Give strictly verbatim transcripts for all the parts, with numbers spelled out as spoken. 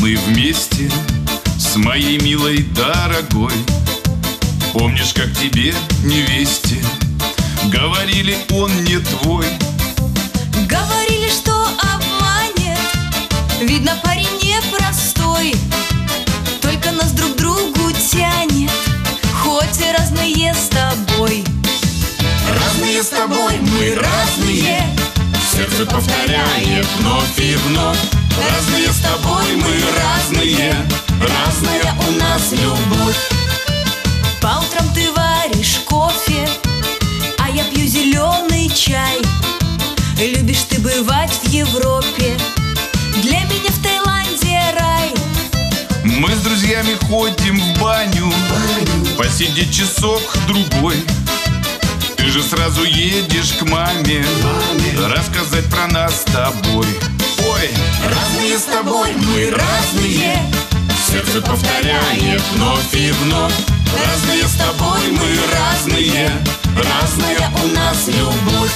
мы вместе с моей милой дорогой. Помнишь, как тебе, невесте, говорили, он не твой? Говорили, что обманет, видно, парень непростой. Только нас друг к другу тянет, хоть и разные с тобой. Разные с тобой, мы разные, сердце повторяет вновь и вновь. Разные с тобой, мы разные, разная у нас любовь. По утрам ты варишь кофе, а я пью зеленый чай. Любишь ты бывать в Европе, для меня в Таиланде рай. Мы с друзьями ходим в баню, посидеть часок-другой. Ты же сразу едешь к маме, рассказать про нас с тобой. Ой, разные с тобой, мы разные, сердце повторяет вновь и вновь. Разные с тобой, мы разные, разная у нас любовь.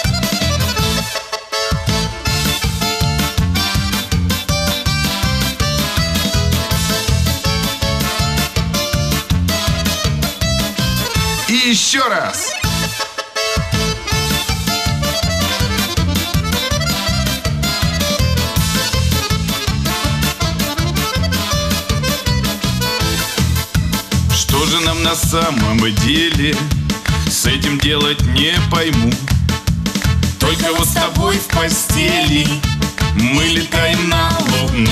И еще раз. Что же нам на самом деле с этим делать, не пойму. Только вот с тобой в постели мы летаем на луну.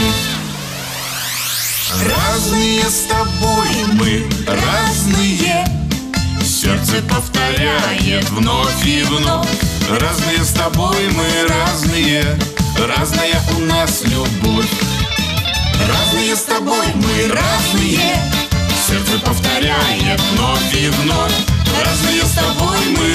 Разные с тобой, мы разные, сердце повторяет вновь и вновь. Разные с тобой, мы разные, разная у нас любовь. Разные с тобой, мы разные, сердце повторяет вновь и вновь. Разные с тобой, мы